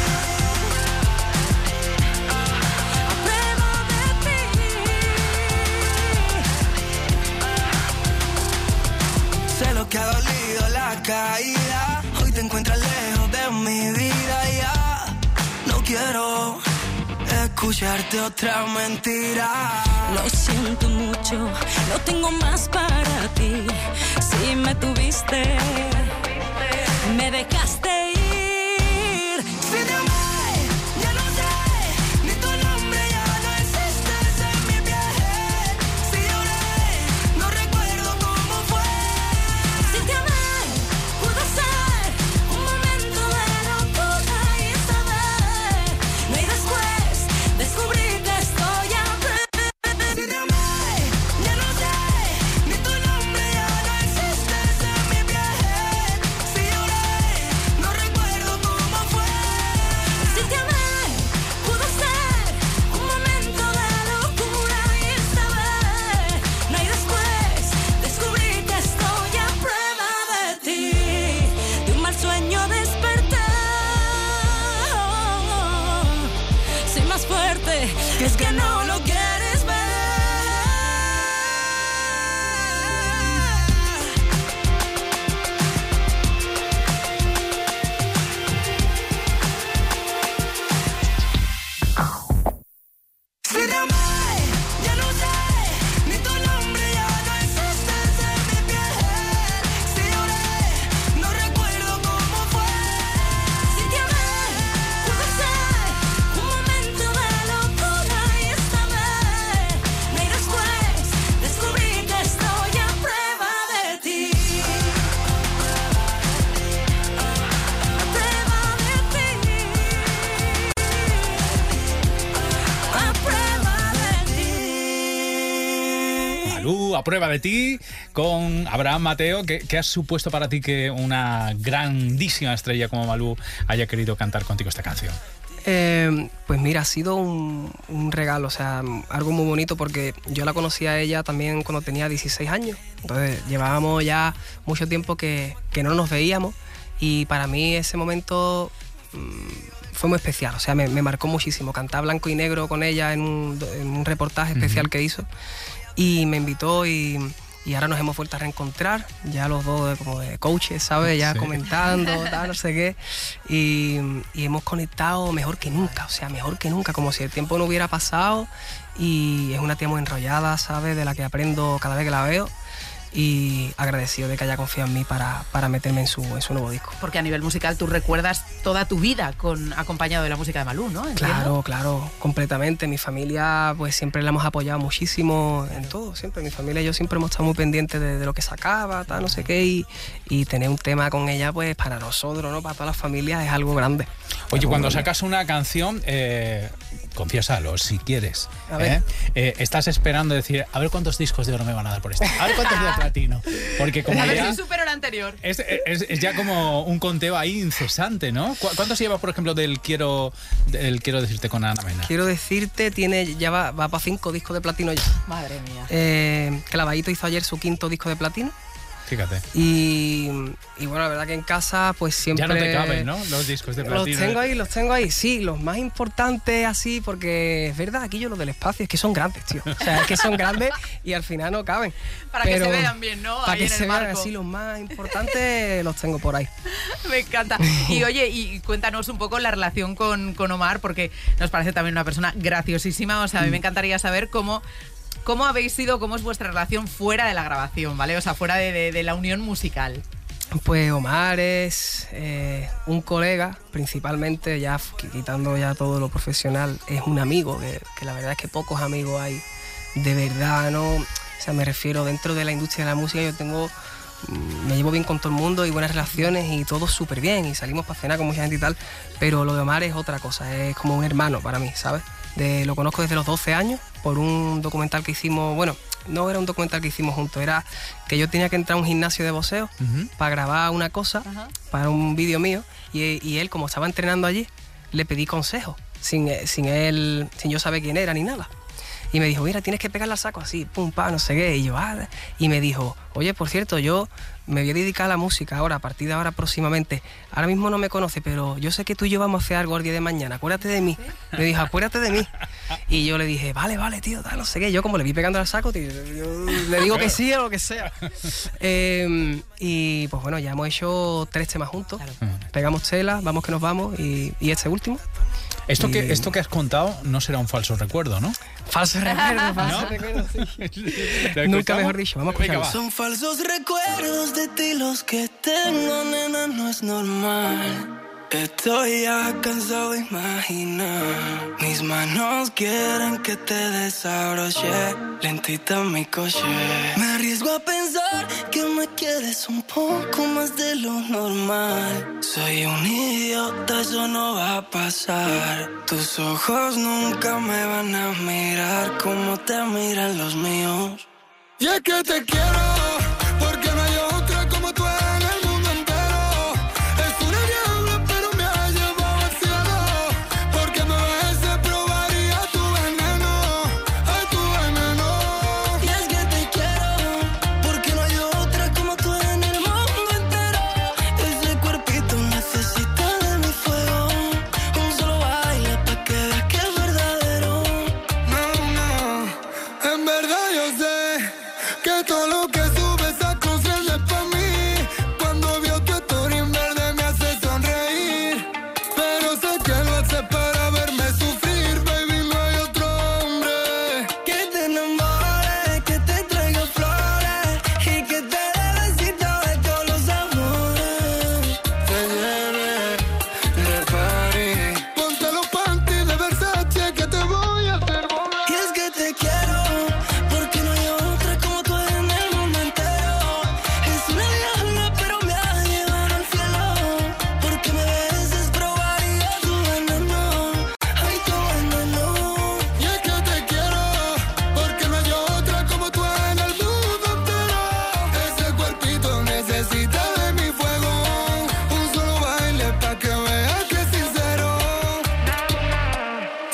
A prueba de ti. Sé lo que ha dolido la caída. Hoy te encuentras lejos de mi vida. Ya no quiero escucharte otra mentira. Lo siento mucho, no tengo más para ti. Si me tuviste, me dejaste ir. Si te amé, ya no sé, ni tu nombre ya no existes en mi piel. Si lloré, no recuerdo cómo fue. Si te amé, pudo ser un momento de locura y esta vez no hay después. Descubrí que estoy a prueba. Si te amé, ya no sé, ni tu nombre ya no existes en mi piel. Si lloré, no recuerdo cómo fue. Si te amé, pudo ser un momento de locura y esta vez no hay después. Descubrí que estoy a prueba de ti. De un mal sueño desperté. Soy más fuerte, que es que no lo quieres ver. Si te amé, ya no sé, ni tu nombre ya no existes en mi piel. Si lloré, no recuerdo cómo fue. Si te amé, pudo ser un momento de locura y esta vez A prueba de ti, con Abraham Mateo. ¿Qué ha supuesto para ti que una grandísima estrella como Malú haya querido cantar contigo esta canción? Pues mira, ha sido un regalo, o sea, algo muy bonito, porque yo la conocí a ella también cuando tenía 16 años. Entonces llevábamos ya mucho tiempo que no nos veíamos, y para mí ese momento fue muy especial, o sea, me marcó muchísimo. Cantar Blanco y Negro con ella en un reportaje especial que hizo, y me invitó, y ahora nos hemos vuelto a reencontrar, ya los dos como de coaches, ¿sabes? Ya comentando, tal, no sé qué, y hemos conectado mejor que nunca, o sea, mejor que nunca, como si el tiempo no hubiera pasado, y es una tía muy enrollada, ¿sabes? De la que aprendo cada vez que la veo, y agradecido de que haya confiado en mí para meterme en su nuevo disco. Porque a nivel musical tú recuerdas toda tu vida acompañado de la música de Malú, ¿no? ¿Entiendo? Claro, completamente. Mi familia pues siempre la hemos apoyado muchísimo en todo, siempre. Mi familia y yo siempre hemos estado muy pendientes de lo que sacaba, tal, no sé qué, y tener un tema con ella pues para nosotros, ¿no? Para todas las familias es algo grande. Oye, cuando sacas una canción, confiésalo si quieres. A ver. Estás esperando decir, a ver cuántos discos de oro me van a dar por esto. A ver cuántos de platino. Porque como a ver ya si supero el anterior. es ya como un conteo ahí incesante, ¿no? ¿Cuántos llevas, por ejemplo, del Quiero decirte con Ana Mena? Quiero decirte, ya va para 5 discos de platino ya. Madre mía. Clavadito hizo ayer su 5º disco de platino. Fíjate. Y bueno, la verdad que en casa pues siempre... Ya no te caben, ¿no? Los discos de platino. Los tengo ahí, sí, los más importantes así, porque es verdad, aquí yo los del espacio es que son grandes, tío. O sea, es que son grandes y al final no caben. Para que se vean bien, ¿no? Para ahí que en el se vean marco. así, los más importantes los tengo por ahí. Me encanta. Y oye, y cuéntanos un poco la relación con Omar, porque nos parece también una persona graciosísima. O sea, a mí me encantaría saber cómo habéis sido, cómo es vuestra relación fuera de la grabación, ¿vale? O sea, fuera de la unión musical. Pues Omar es un colega, principalmente, ya quitando ya todo lo profesional, es un amigo, que la verdad es que pocos amigos hay de verdad, ¿no? O sea, me refiero, dentro de la industria de la música me llevo bien con todo el mundo y buenas relaciones y todo súper bien, y salimos para cenar con mucha gente y tal, pero lo de Omar es otra cosa, es como un hermano para mí, ¿sabes? Lo conozco desde los 12 años por un documental que hicimos, bueno, no era un documental que hicimos juntos, era que yo tenía que entrar a un gimnasio de boxeo para grabar una cosa, para un vídeo mío, y él, como estaba entrenando allí, le pedí consejos, sin yo saber quién era ni nada. Y me dijo, mira, tienes que pegarle al saco así, pum, pa, no sé qué. Y yo, y me dijo, oye, por cierto, yo me voy a dedicar a la música ahora, a partir de ahora próximamente. Ahora mismo no me conoce, pero yo sé que tú y yo vamos a hacer algo el día de mañana, acuérdate de mí. Me dijo, acuérdate de mí. Y yo le dije, vale, tío, no sé qué. Yo como le vi pegando al saco, tío, yo le digo que sí o lo que sea. Y pues bueno, ya hemos hecho 3 temas juntos. Pegamos tela, vamos que nos vamos, y este último. Esto que has contado no será un falso recuerdo, ¿no? Falso recuerdo, sí. Nunca mejor dicho, vamos a escucharlo. Son falsos recuerdos de ti los que tengo, nena, no es normal. Estoy ya cansado de imaginar. Mis manos quieren que te desabroche lentita mi coche. Me arriesgo a pensar que me quieres un poco más de lo normal. Soy un idiota, eso no va a pasar. Tus ojos nunca me van a mirar como te miran los míos. Y es que te quiero porque no hay otra como tú en el mundo entero. Es una diabla pero me ha llevado al cielo. Porque me ves probaría tu veneno, a tu veneno. Y es que te quiero porque no hay otra como tú en el mundo entero. Ese cuerpito necesita de mi fuego. Un solo baile pa' que veas que es verdadero. No, en verdad yo sé que todo lo que sube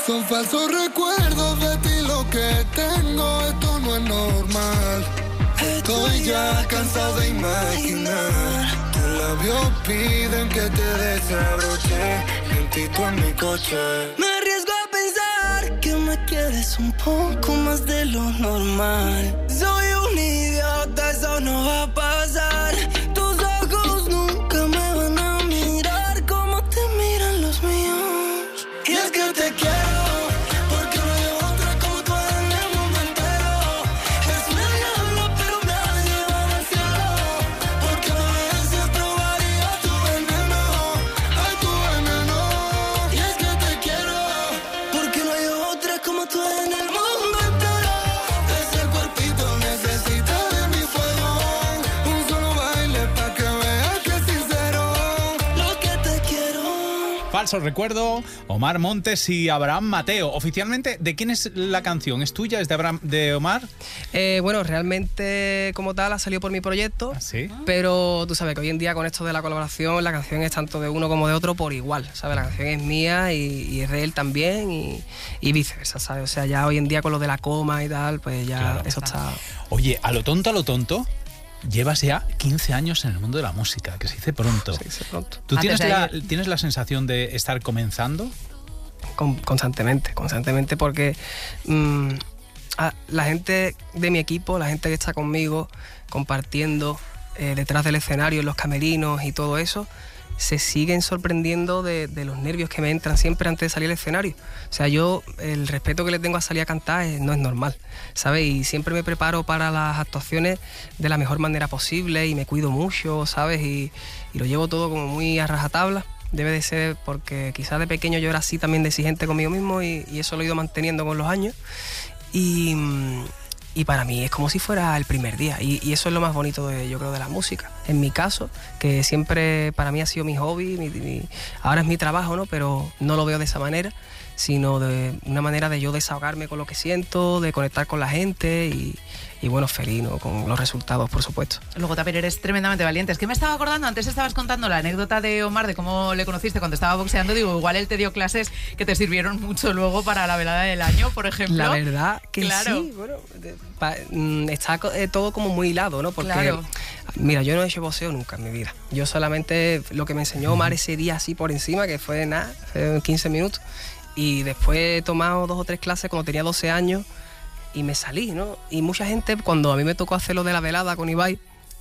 Son falsos recuerdos de ti lo que tengo, esto no es normal. Estoy ya cansado de imaginar. Tus labios piden que te desabroche, lentito en mi coche. Me arriesgo a pensar que me quieres un poco más de lo normal. Soy un idiota, eso no va a pasar. Tus ojos nunca me van a mirar como te miran los míos. Y es que te quiero. Falso recuerdo, Omar Montes y Abraham Mateo. Oficialmente, ¿de quién es la canción? ¿Es tuya? ¿Es de Omar? Bueno, realmente como tal ha salido por mi proyecto, ¿sí? Pero tú sabes que hoy en día con esto de la colaboración, la canción es tanto de uno como de otro por igual, ¿sabes? La canción es mía y es de él también y viceversa, ¿sabes? O sea, ya hoy en día con lo de la coma y tal, pues ya claro, eso está... Oye, a lo tonto, llevas ya 15 años en el mundo de la música, que se dice pronto. Se dice pronto. ¿Tú tienes la sensación de estar comenzando? Constantemente, porque la gente de mi equipo, la gente que está conmigo compartiendo detrás del escenario, en los camerinos y todo eso, se siguen sorprendiendo de los nervios que me entran siempre antes de salir al escenario. O sea, yo el respeto que le tengo a salir a cantar no es normal, ¿sabes? Y siempre me preparo para las actuaciones de la mejor manera posible y me cuido mucho, ¿sabes? Y lo llevo todo como muy a rajatabla. Debe de ser porque quizás de pequeño yo era así también de exigente conmigo mismo y eso lo he ido manteniendo con los años. Y para mí es como si fuera el primer día y eso es lo más bonito yo creo de la música. En mi caso, que siempre para mí ha sido mi hobby, ahora es mi trabajo, ¿no? Pero no lo veo de esa manera, sino de una manera de yo desahogarme con lo que siento, de conectar con la gente y bueno, feliz, ¿no? Con los resultados, por supuesto. Luego también eres tremendamente valiente. Es que me estaba acordando, antes estabas contando la anécdota de Omar, de cómo le conociste cuando estaba boxeando. Digo, igual él te dio clases que te sirvieron mucho luego para la velada del año, por ejemplo. La verdad que claro. Sí, bueno, está todo como muy hilado, ¿no? Porque, claro. Mira, yo no he hecho boxeo nunca en mi vida. Yo solamente, lo que me enseñó Omar ese día así por encima, que fue nada, 15 minutos, y después he tomado 2 o 3 clases cuando tenía 12 años, y me salí, ¿no? Y mucha gente, cuando a mí me tocó hacer lo de la velada con Ibai,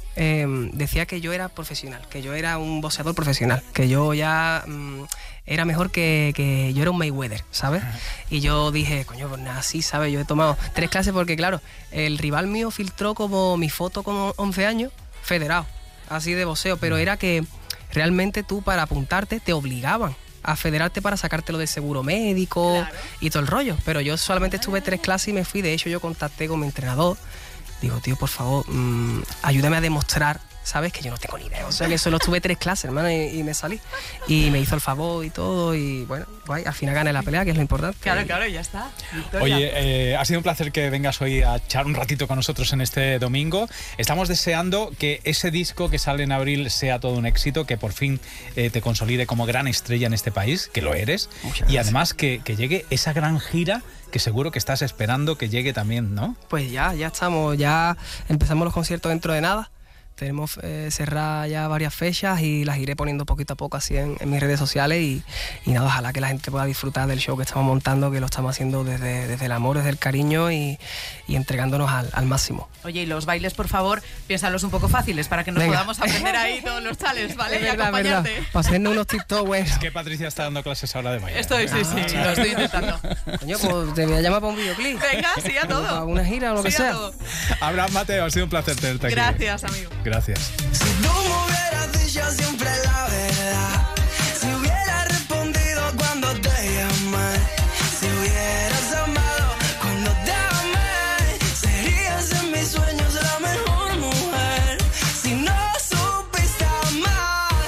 decía que yo era profesional, que yo era un boxeador profesional, que yo ya era mejor que yo era un Mayweather, ¿sabes? Y yo dije, coño, pues nada, sí, ¿sabes? Yo he tomado 3 clases porque, claro, el rival mío filtró como mi foto con 11 años, federado, así de boxeo, pero era que realmente tú para apuntarte te obligaban a federarte para sacártelo del seguro médico, claro, y todo el rollo. Pero yo solamente estuve 3 clases y me fui. De hecho, yo contacté con mi entrenador. Digo, tío, por favor, ayúdame a demostrar, ¿sabes? Que yo no tengo ni idea. O sea, que solo estuve 3 clases, hermano, y me salí. Y me hizo el favor y todo. Y bueno, guay, al final gané la pelea, que es lo importante. Claro, claro, ya está. Victoria. Oye, ha sido un placer que vengas hoy a echar un ratito con nosotros en este domingo. Estamos deseando que ese disco que sale en abril sea todo un éxito, que por fin te consolide como gran estrella en este país, que lo eres. Y además que llegue esa gran gira que seguro que estás esperando que llegue también, ¿no? Pues ya estamos, ya empezamos los conciertos dentro de nada. Tenemos cerradas ya varias fechas y las iré poniendo poquito a poco así en mis redes sociales y nada, ojalá que la gente pueda disfrutar del show que estamos montando, que lo estamos haciendo desde el amor, desde el cariño y entregándonos al máximo. Oye, y los bailes, por favor, piénsalos un poco fáciles para que nos podamos aprender ahí todos los challenges, ¿vale? Es verdad, y acompañarte. Verdad. Para hacernos unos TikTok, güey. Es que Patricia está dando clases ahora de baile. Sí, lo estoy intentando. Coño, pues te voy a llamar para un videoclip. Venga, sí, a todo. Para una gira o lo que sea. Abraham Mateo, ha sido un placer tenerte aquí. Gracias, amigo. Gracias. Si tú me hubieras dicho siempre la verdad, si hubiera respondido cuando te llamé, si hubieras amado cuando te amé, serías en mis sueños la mejor mujer. Si no supiste amar,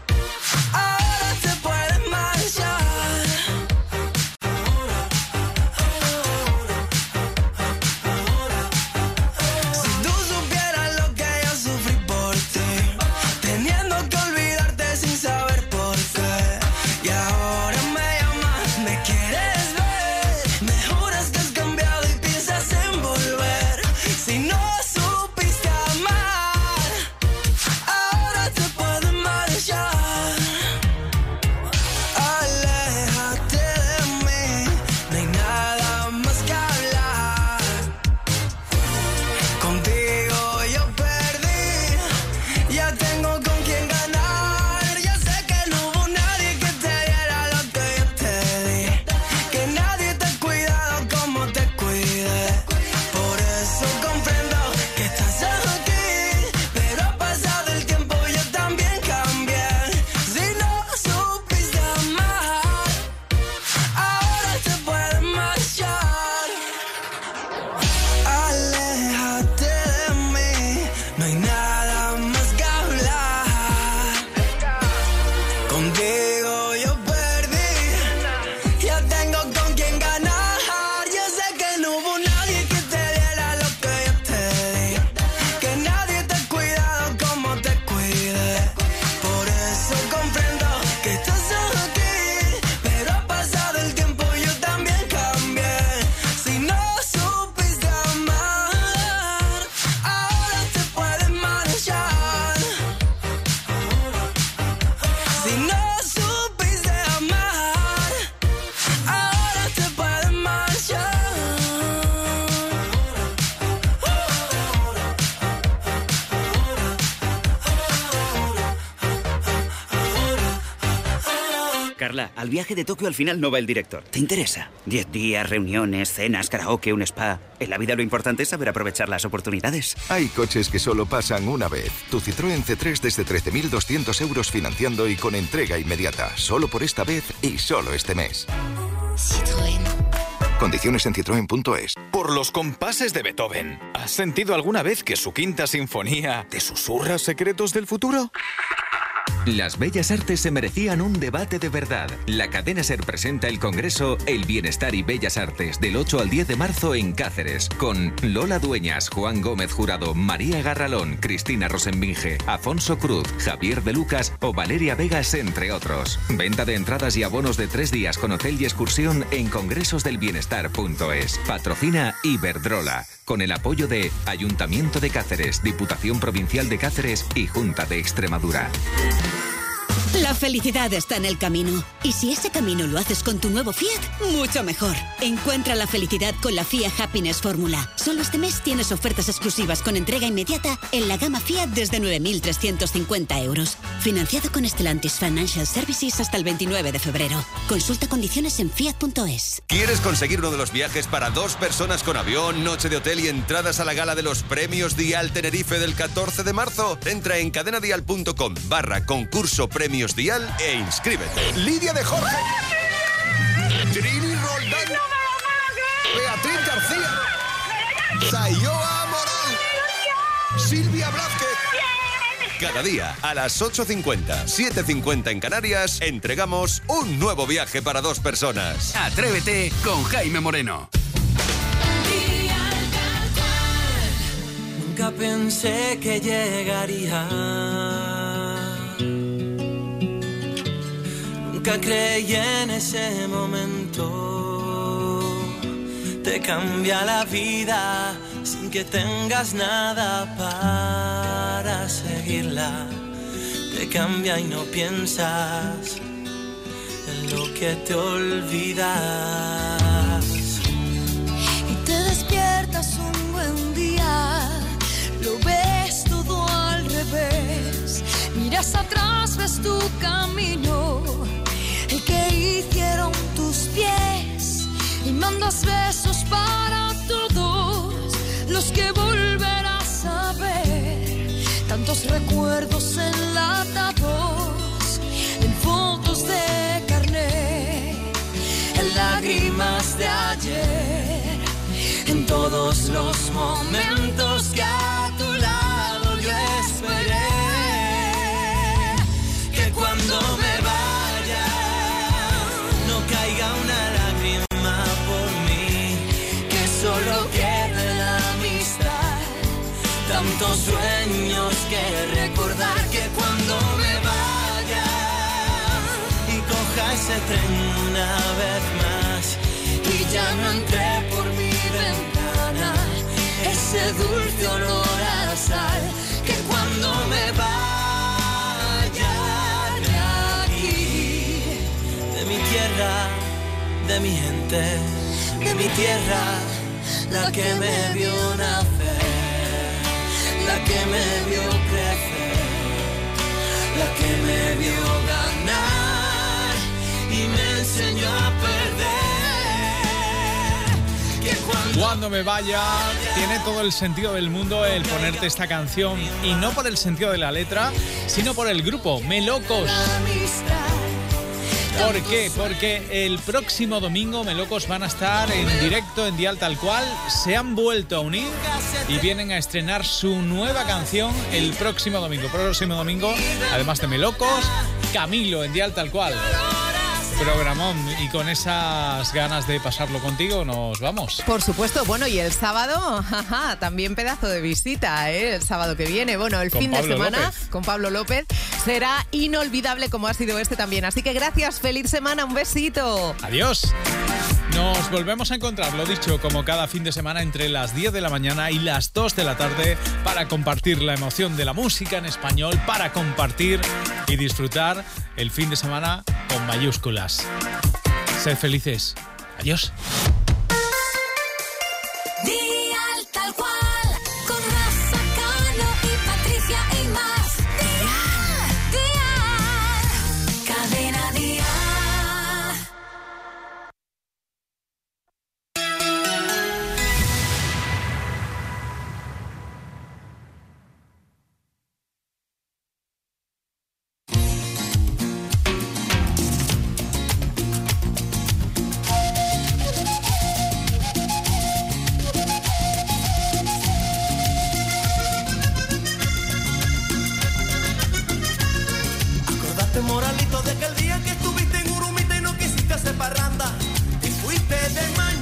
ahora te puedes marchar. Si tú supieras lo que yo sufrí por ti, teniendo que olvidar Carla, al viaje de Tokio al final no va el director. ¿Te interesa? 10 días, reuniones, cenas, karaoke, un spa. En la vida lo importante es saber aprovechar las oportunidades. Hay coches que solo pasan una vez. Tu Citroën C3 desde 13.200 euros financiando y con entrega inmediata. Solo por esta vez y solo este mes. Citroën. Condiciones en citroen.es. Por los compases de Beethoven. ¿Has sentido alguna vez que su quinta sinfonía te susurra secretos del futuro? Las bellas artes se merecían un debate de verdad. La cadena SER presenta el congreso El Bienestar y Bellas Artes del 8 al 10 de marzo en Cáceres, con Lola Dueñas, Juan Gómez Jurado, María Garralón, Cristina Rosenbinge, Afonso Cruz, Javier de Lucas o Valeria Vegas, entre otros. Venta de entradas y abonos de 3 días con hotel y excursión en congresosdelbienestar.es. Patrocina Iberdrola, con el apoyo de Ayuntamiento de Cáceres, Diputación Provincial de Cáceres y Junta de Extremadura. La felicidad está en el camino. Y si ese camino lo haces con tu nuevo Fiat, mucho mejor. Encuentra la felicidad con la Fiat Happiness Fórmula. Solo este mes tienes ofertas exclusivas con entrega inmediata en la gama Fiat desde 9.350 euros. Financiado con Stellantis Financial Services hasta el 29 de febrero. Consulta condiciones en fiat.es. ¿Quieres conseguir uno de los viajes para 2 personas con avión, noche de hotel y entradas a la gala de los premios Dial Tenerife del 14 de marzo? Entra en cadenadial.com/concurso premios Dial e inscríbete. Lidia de Jorge, Trini Roldán, Beatriz García, Sayoa Moral, Silvia Blázquez. Cada día a las 8:50, 7:50 en Canarias, entregamos un nuevo viaje para 2 personas. Atrévete con Jaime Moreno. Nunca pensé que llegaría. Nunca creí en ese momento. Te cambia la vida sin que tengas nada para seguirla. Te cambia y no piensas en lo que te olvidas. Y te despiertas un buen día, lo ves todo al revés. Miras atrás, ves tu camino, el que hicieron tus pies, y mandas besos para todos los que volverás a ver. Tantos recuerdos enlatados en fotos de carnet, en lágrimas de ayer, en todos los momentos que a tu lado yo esperé. Que cuando me vaya no caiga una lágrima por mí, que solo quede la amistad, tantos sueños que recordar. Que cuando me vaya y coja ese tren una vez más y ya no entré por mi ventana, ese dulce olor a sal. Que cuando me vaya de aquí, de mi tierra, de mi gente, de mi tierra, la que me vio nacer, la que me vio crecer, la que me vio ganar y me enseñó a perder. Que Cuando me vaya, tiene todo el sentido del mundo el ponerte esta canción, y no por el sentido de la letra, sino por el grupo Melocos. ¿Por qué? Porque el próximo domingo Melocos van a estar en directo en Dial Tal Cual. Se han vuelto a unir y vienen a estrenar su nueva canción el próximo domingo. Próximo domingo, además de Melocos, Camilo en Dial Tal Cual. Programón, y con esas ganas de pasarlo contigo nos vamos. Por supuesto, bueno, y el sábado, también pedazo de visita, el sábado que viene. Bueno, el fin de semana con Pablo López será inolvidable, como ha sido este también. Así que gracias, feliz semana, un besito. Adiós. Nos volvemos a encontrar, lo dicho, como cada fin de semana entre las 10 de la mañana y las 2 de la tarde para compartir la emoción de la música en español, para compartir y disfrutar el fin de semana con mayúsculas. Sed felices. Adiós. Dial Tal Cual, con Rafa, Cano y Patricia y más. Dial, Cadena Dial. te fuiste de mañana.